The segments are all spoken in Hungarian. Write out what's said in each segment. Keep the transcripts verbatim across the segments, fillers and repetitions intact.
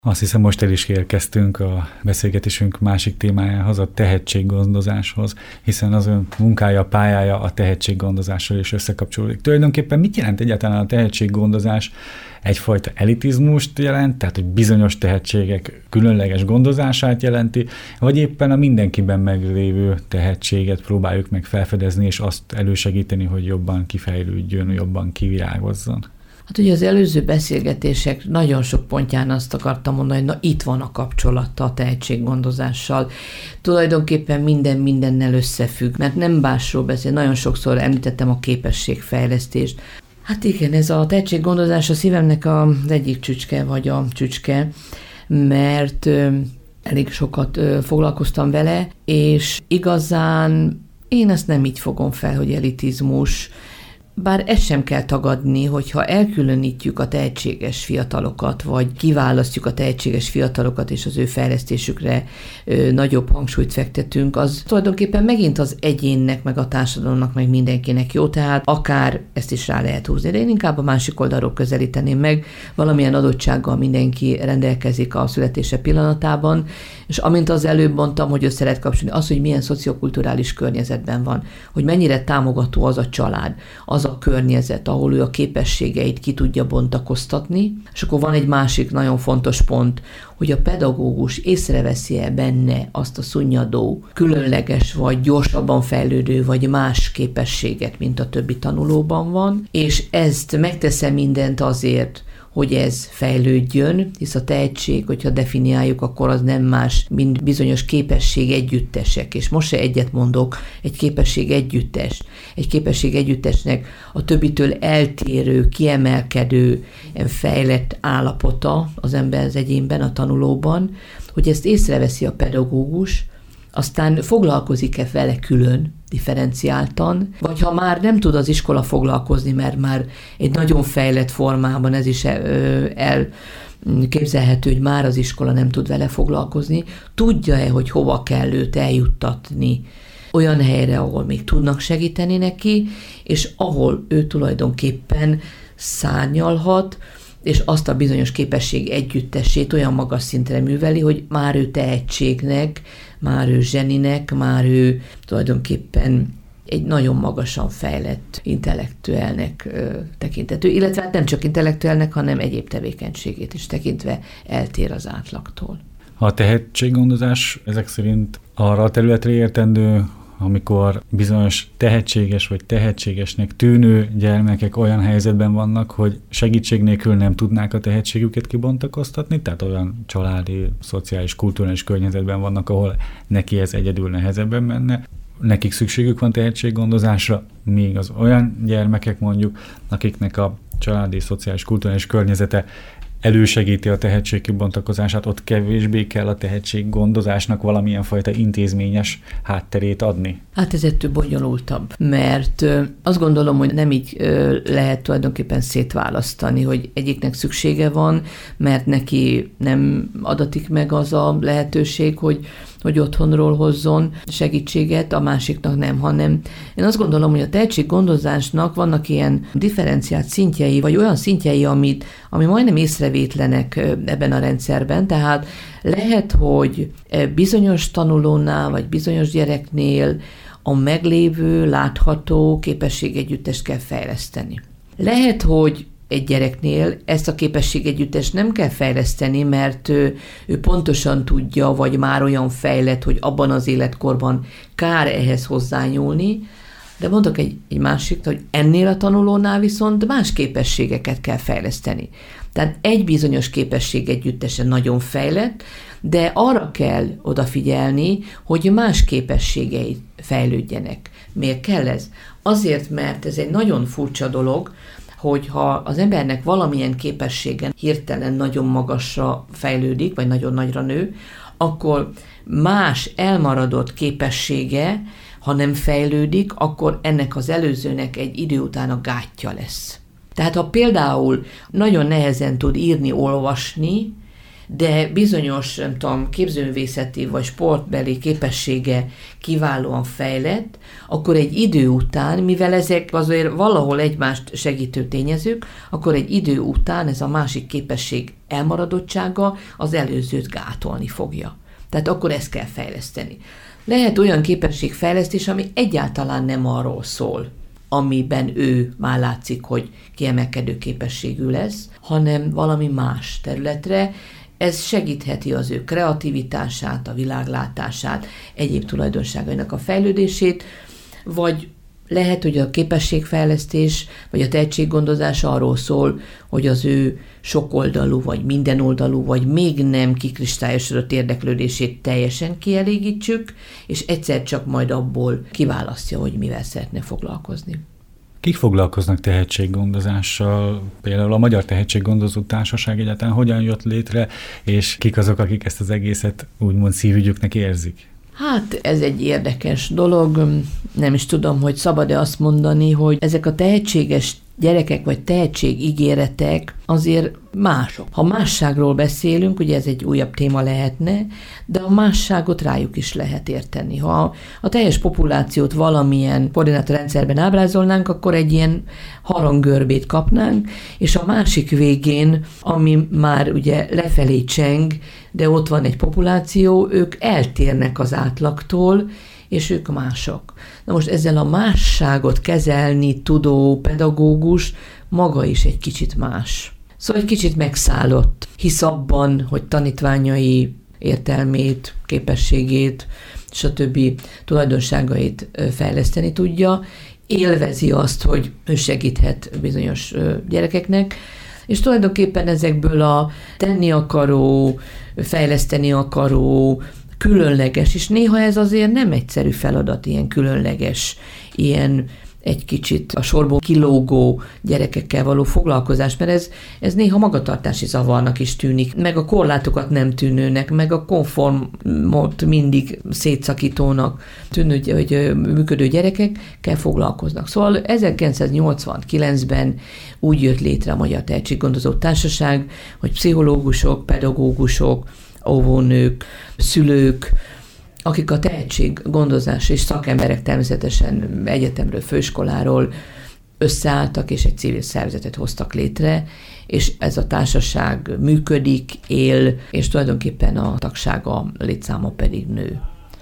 Azt hiszem, most el is érkeztünk a beszélgetésünk másik témájához, a tehetséggondozáshoz, hiszen az ön munkája, pályája a tehetséggondozással is összekapcsolódik. Tulajdonképpen mit jelent egyáltalán a tehetséggondozás? Egyfajta elitizmust jelent, tehát hogy bizonyos tehetségek különleges gondozását jelenti, vagy éppen a mindenkiben meglévő tehetséget próbáljuk meg felfedezni, és azt elősegíteni, hogy jobban kifejlődjön, jobban kivirágozzon? Hát ugye az előző beszélgetések nagyon sok pontján azt akartam mondani, hogy na itt van a kapcsolata a tehetséggondozással. Tulajdonképpen minden mindennel összefügg, mert nem másról beszél, nagyon sokszor említettem a képességfejlesztést. Hát igen, ez a tehetséggondozás a szívemnek az egyik csücske, vagy a csücske, mert elég sokat foglalkoztam vele, és igazán én ezt nem így fogom fel, hogy elitizmus. Bár ezt sem kell tagadni, hogyha elkülönítjük a tehetséges fiatalokat, vagy kiválasztjuk a tehetséges fiatalokat, és az ő fejlesztésükre ö, nagyobb hangsúlyt fektetünk, az tulajdonképpen megint az egyénnek, meg a társadalomnak, meg mindenkinek jó, tehát akár ezt is rá lehet húzni, de én inkább a másik oldalról közelíteném meg, valamilyen adottsággal mindenki rendelkezik a születése pillanatában, és amint az előbb mondtam, hogy össze lehet kapcsolni, az, hogy milyen szociokulturális környezetben van, hogy mennyire támogató az a család, az a környezet, ahol ő a képességeit ki tudja bontakoztatni, és akkor van egy másik nagyon fontos pont, hogy a pedagógus észreveszi-e benne azt a szunnyadó, különleges, vagy gyorsabban fejlődő, vagy más képességet, mint a többi tanulóban van, és ezt megtesz-e mindent azért, hogy ez fejlődjön, hisz a tehetség, hogyha definiáljuk, akkor az nem más, mint bizonyos képesség együttesek. És most se egyet mondok, egy képesség együttes. Egy képesség együttesnek a többitől eltérő, kiemelkedő, fejlett állapota az ember, az egyénben, a tanulóban, hogy ezt észreveszi a pedagógus, aztán foglalkozik-e vele külön, differenciáltan, vagy ha már nem tud az iskola foglalkozni, mert már egy nagyon fejlett formában ez is elképzelhető, hogy már az iskola nem tud vele foglalkozni, tudja-e, hogy hova kell őt eljuttatni olyan helyre, ahol még tudnak segíteni neki, és ahol ő tulajdonképpen szárnyalhat, és azt a bizonyos képesség együttesét olyan magas szintre műveli, hogy már ő tehetségnek, már ő zseninek, már ő tulajdonképpen egy nagyon magasan fejlett intellektuelnek ö, tekintető, illetve nem csak intellektuelnek, hanem egyéb tevékenységét is tekintve eltér az átlagtól. A tehetséggondozás ezek szerint arra a területre értendő, amikor bizonyos tehetséges vagy tehetségesnek tűnő gyermekek olyan helyzetben vannak, hogy segítség nélkül nem tudnák a tehetségüket kibontakoztatni, tehát olyan családi, szociális, kulturális környezetben vannak, ahol neki ez egyedül nehezebben menne. Nekik szükségük van tehetséggondozásra, míg az olyan gyermekek mondjuk, akiknek a családi, szociális, kulturális környezete elősegíti a tehetség kibontakozását, ott kevésbé kell a tehetséggondozásnak valamilyen fajta intézményes hátterét adni? Hát ez ettől bonyolultabb, mert azt gondolom, hogy nem így lehet tulajdonképpen szétválasztani, hogy egyiknek szüksége van, mert neki nem adatik meg az a lehetőség, hogy hogy otthonról hozzon segítséget, a másiknak nem, hanem én azt gondolom, hogy a tehetséggondozásnak vannak ilyen differenciált szintjei, vagy olyan szintjei, amit, ami majdnem észrevétlenek ebben a rendszerben, tehát lehet, hogy bizonyos tanulónál, vagy bizonyos gyereknél a meglévő, látható képességegyüttest kell fejleszteni. Lehet, hogy egy gyereknél ezt a képességegyüttest nem kell fejleszteni, mert ő, ő pontosan tudja, vagy már olyan fejlett, hogy abban az életkorban kár ehhez hozzányúlni, de mondok egy, egy másikt, hogy ennél a tanulónál viszont más képességeket kell fejleszteni. Tehát egy bizonyos képességegyüttesen nagyon fejlett, de arra kell odafigyelni, hogy más képességei fejlődjenek. Miért kell ez? Azért, mert ez egy nagyon furcsa dolog, hogyha az embernek valamilyen képességen hirtelen nagyon magasra fejlődik, vagy nagyon nagyra nő, akkor más elmaradott képessége, ha nem fejlődik, akkor ennek az előzőnek egy idő után a gátja lesz. Tehát ha például nagyon nehezen tud írni, olvasni, de bizonyos, nem tudom, képzőművészeti vagy sportbeli képessége kiválóan fejlett, akkor egy idő után, mivel ezek azért valahol egymást segítő tényezők, akkor egy idő után ez a másik képesség elmaradottsága az előzőt gátolni fogja. Tehát akkor ezt kell fejleszteni. Lehet olyan képességfejlesztés, ami egyáltalán nem arról szól, amiben ő már látszik, hogy kiemelkedő képességű lesz, hanem valami más területre. Ez segítheti az ő kreativitását, a világlátását, egyéb tulajdonságainak a fejlődését, vagy lehet, hogy a képességfejlesztés, vagy a tehetséggondozás arról szól, hogy az ő sokoldalú, vagy mindenoldalú, vagy még nem kikristályosodott érdeklődését teljesen kielégítsük, és egyszer csak majd abból kiválasztja, hogy mivel szeretne foglalkozni. Kik foglalkoznak tehetséggondozással? Például a Magyar Tehetséggondozó Társaság egyáltalán hogyan jött létre, és kik azok, akik ezt az egészet úgymond szívügyüknek érzik? Hát ez egy érdekes dolog, nem is tudom, hogy szabad-e azt mondani, hogy ezek a tehetséges gyerekek vagy tehetségígéretek azért mások. Ha másságról beszélünk, ugye ez egy újabb téma lehetne, de a másságot rájuk is lehet érteni. Ha a teljes populációt valamilyen koordinátorrendszerben ábrázolnánk, akkor egy ilyen haranggörbét kapnánk, és a másik végén, ami már ugye lefelé cseng, de ott van egy populáció, ők eltérnek az átlagtól, és ők mások. Na most ezzel a másságot kezelni tudó pedagógus maga is egy kicsit más. Szóval egy kicsit megszállott, hisz abban, hogy tanítványai értelmét, képességét, stb. Tulajdonságait fejleszteni tudja, élvezi azt, hogy ő segíthet bizonyos gyerekeknek, és tulajdonképpen ezekből a tenni akaró, fejleszteni akaró, különleges, és néha ez azért nem egyszerű feladat, ilyen különleges, ilyen egy kicsit a sorból kilógó gyerekekkel való foglalkozás, mert ez, ez néha magatartási zavarnak is tűnik, meg a korlátokat nem tűnőnek, meg a konformot mindig szétszakítónak tűnő, hogy működő gyerekekkel foglalkoznak. Szóval ezerkilencszáznyolcvankilencben úgy jött létre a Magyar Tehetséggondozó Társaság, hogy pszichológusok, pedagógusok, óvónők, szülők, akik a tehetséggondozás és szakemberek természetesen egyetemről, főiskoláról összeálltak, és egy civil szervezetet hoztak létre, és ez a társaság működik, él, és tulajdonképpen a tagsága létszáma pedig nő.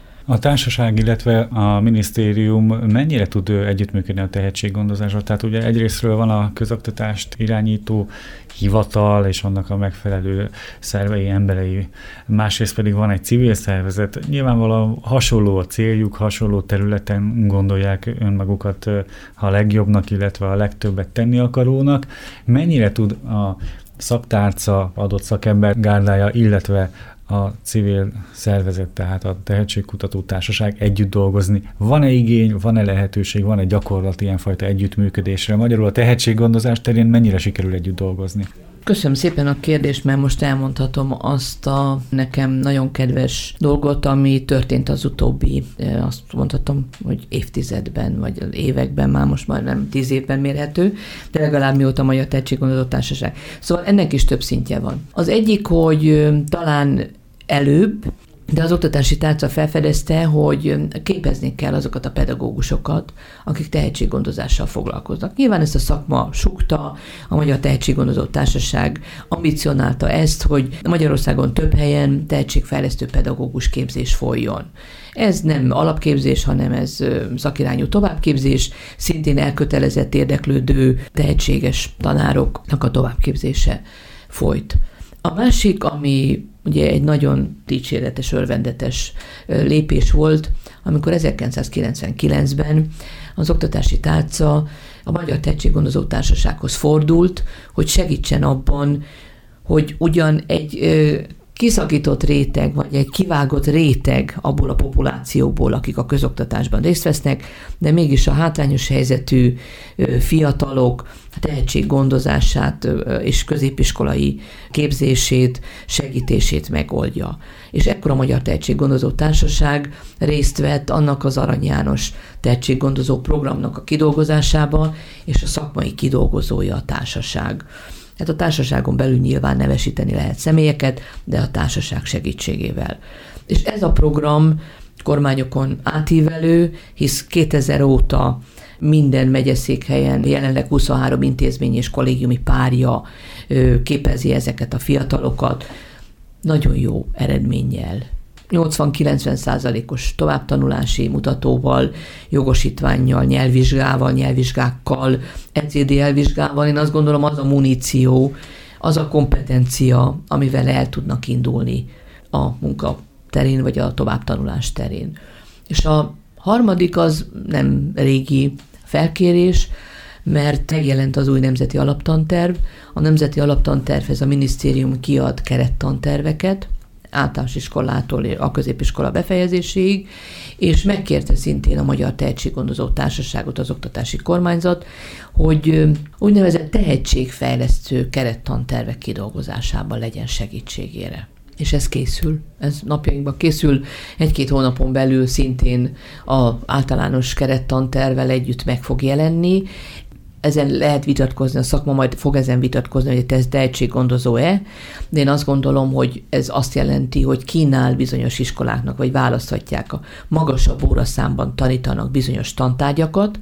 A társaság, illetve a minisztérium mennyire tud együttműködni a tehetséggondozásra? Tehát ugye egyrésztről van a közoktatást irányító hivatal, és annak a megfelelő szervei, emberei, másrészt pedig van egy civil szervezet. Nyilvánvalóan hasonló a céljuk, hasonló területen gondolják önmagukat a legjobbnak, illetve a legtöbbet tenni akarónak. Mennyire tud a szaktárca, adott szakember gárdája, illetve a civil szervezet, tehát a Tehetségkutató Társaság együtt dolgozni? Van-e igény, van-e lehetőség, van-e gyakorlat ilyenfajta együttműködésre? Magyarul a tehetséggondozás terén mennyire sikerül együtt dolgozni? Köszönöm szépen a kérdést, mert most elmondhatom azt a nekem nagyon kedves dolgot, ami történt az utóbbi, azt mondhatom, hogy évtizedben, vagy években, már most már nem tíz évben mérhető, de legalább mióta a Magyar Tehetséggondozó Társaság. Szóval ennek is több szintje van. Az egyik, hogy talán előbb, de az oktatási tárca felfedezte, hogy képezni kell azokat a pedagógusokat, akik tehetséggondozással foglalkoznak. Nyilván ezt a szakma súgta, a Magyar Tehetséggondozó Társaság ambicionálta ezt, hogy Magyarországon több helyen tehetségfejlesztő pedagógus képzés folyjon. Ez nem alapképzés, hanem ez szakirányú továbbképzés, szintén elkötelezett, érdeklődő, tehetséges tanároknak a továbbképzése folyt. A másik, ami ugye egy nagyon dicséretes, örvendetes lépés volt, amikor ezerkilencszázkilencvenkilencben az oktatási tárca a Magyar Tehetséggondozó Társasághoz fordult, hogy segítsen abban, hogy ugyan egy kiszakított réteg, vagy egy kivágott réteg abból a populációból, akik a közoktatásban részt vesznek, de mégis a hátrányos helyzetű fiatalok tehetséggondozását és középiskolai képzését, segítését megoldja. És ekkor a Magyar Tehetséggondozó Társaság részt vett annak az Arany János tehetséggondozó programnak a kidolgozásában, és a szakmai kidolgozója a társaság. Hát a társaságon belül nyilván nevesíteni lehet személyeket, de a társaság segítségével. És ez a program kormányokon átívelő, hisz kétezer óta minden megyeszékhelyen jelenleg huszonhárom intézmény és kollégiumi párja képezi ezeket a fiatalokat. Nagyon jó eredménnyel. nyolcvan-kilencven százalékos továbbtanulási mutatóval, jogosítvánnyal, nyelvvizsgával, nyelvvizsgákkal, E C D elvizsgával. Én azt gondolom, az a muníció, az a kompetencia, amivel el tudnak indulni a munka terén, vagy a továbbtanulás terén. És a harmadik az nem régi felkérés, mert megjelent az új nemzeti alaptanterv. A nemzeti alaptantervhez a minisztérium kiad kerettanterveket, általános iskolától a középiskola befejezéséig, és megkérte szintén a Magyar Tehetséggondozó Társaságot, az oktatási kormányzat, hogy úgynevezett tehetségfejlesztő kerettantervek kidolgozásában legyen segítségére. És ez készül, ez napjainkban készül, egy-két hónapon belül szintén az általános kerettantervvel együtt meg fog jelenni. Ezen lehet vitatkozni, a szakma majd fog ezen vitatkozni, hogy ez tehetséggondozó-e, de én azt gondolom, hogy ez azt jelenti, hogy kínál bizonyos iskoláknak, vagy választhatják a magasabb óraszámban tanítanak bizonyos tantárgyakat,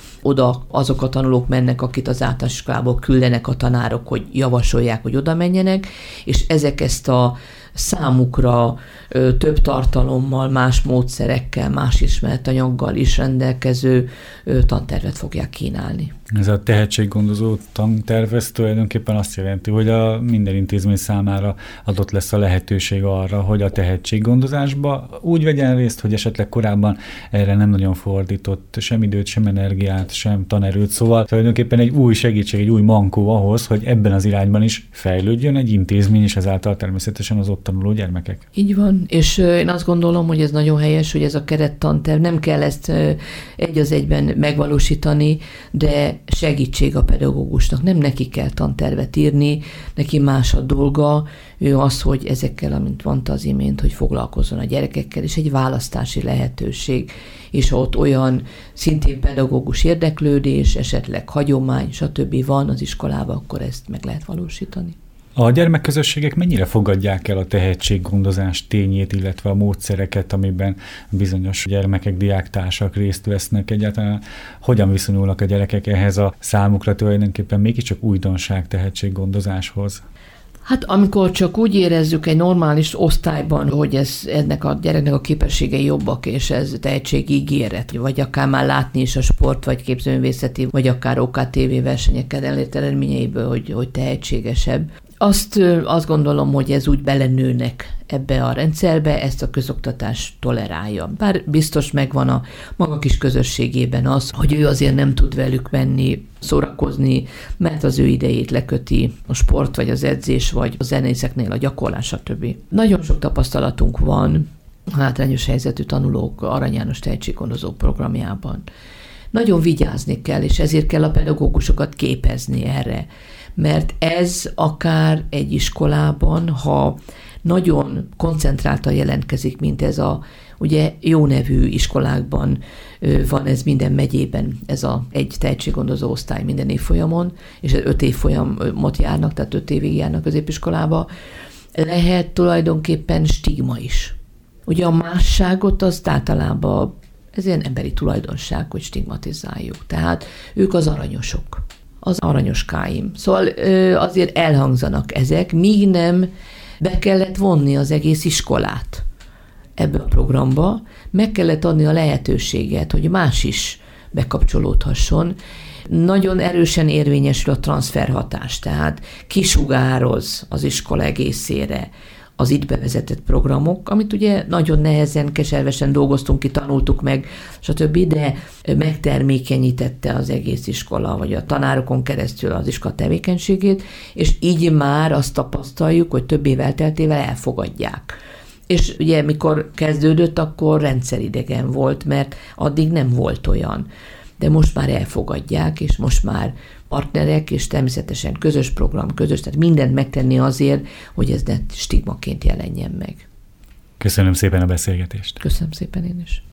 oda azok a tanulók mennek, akit az általános iskolából küldenek a tanárok, hogy javasolják, hogy oda menjenek, és ezek ezt a számukra ö, több tartalommal, más módszerekkel, más ismeretanyaggal is rendelkező ö, tantervet fogják kínálni. Ez a tehetséggondozó tanterv, ez tulajdonképpen azt jelenti, hogy a minden intézmény számára adott lesz a lehetőség arra, hogy a tehetséggondozásba úgy vegyen részt, hogy esetleg korábban erre nem nagyon fordított sem időt, sem energiát, sem tanerőt, szóval tulajdonképpen egy új segítség, egy új mankó ahhoz, hogy ebben az irányban is fejlődjön egy intézmény, és ezáltal természetesen az ott tanuló gyermekek. Így van, és én azt gondolom, hogy ez nagyon helyes, hogy ez a kerettanterv, nem kell ezt egy az egyben megvalósítani, de segítség a pedagógusnak. Nem neki kell tantervet írni, neki más a dolga, ő az, hogy ezekkel, amint mondta az imént, hogy foglalkozzon a gyerekekkel, és egy választási lehetőség, és ott olyan szintén pedagógus érdeklődés, esetleg hagyomány, stb. Van az iskolában, akkor ezt meg lehet valósítani. A gyermekközösségek mennyire fogadják el a tehetséggondozás tényét, illetve a módszereket, amiben bizonyos gyermekek, diáktársak részt vesznek? Egyáltalán hogyan viszonyulnak a gyerekek ehhez a számukra tulajdonképpen mégiscsak újdonság tehetséggondozáshoz? Hát amikor csak úgy érezzük egy normális osztályban, hogy ez ennek a gyereknek a képességei jobbak, és ez tehetségígéret, vagy akár már látni is a sport, vagy képzőművészeti, vagy akár o ká té vé versenyeken elért eredményeiből, hogy, hogy tehetségesebb. Azt, azt gondolom, hogy ez úgy belenőnek ebbe a rendszerbe, ezt a közoktatás tolerálja. Bár biztos megvan a maga kis közösségében az, hogy ő azért nem tud velük menni, szórakozni, mert az ő idejét leköti a sport, vagy az edzés, vagy a zenészeknél a gyakorlás, stb. Nagyon sok tapasztalatunk van a hátrányos helyzetű tanulók Arany János tehetséggondozó programjában. Nagyon vigyázni kell, és ezért kell a pedagógusokat képezni erre. Mert ez akár egy iskolában, ha nagyon koncentráltan jelentkezik, mint ez a, ugye jó nevű iskolákban van ez minden megyében, ez a egy tehetséggondozó osztály minden évfolyamon, és öt évfolyamot járnak, tehát öt évig járnak középiskolába, lehet tulajdonképpen stigma is. Ugye a másságot azt általában, ez ilyen emberi tulajdonság, hogy stigmatizáljuk. Tehát ők az aranyosok. Az aranyoskáim. Szóval azért elhangzanak ezek, míg nem be kellett vonni az egész iskolát ebbe a programba, meg kellett adni a lehetőséget, hogy más is bekapcsolódhasson. Nagyon erősen érvényesül a transferhatás, tehát kisugároz az iskola egészére az itt bevezetett programok, amit ugye nagyon nehezen, keservesen dolgoztunk ki, tanultuk meg, stb., de megtermékenyítette az egész iskola, vagy a tanárokon keresztül az iskola tevékenységét, és így már azt tapasztaljuk, hogy több év elteltével elfogadják. És ugye mikor kezdődött, akkor rendszeridegen volt, mert addig nem volt olyan. De most már elfogadják, és most már partnerek, és természetesen közös program, közös, tehát mindent megtenni azért, hogy ez ne stigmaként jelenjen meg. Köszönöm szépen a beszélgetést. Köszönöm szépen én is.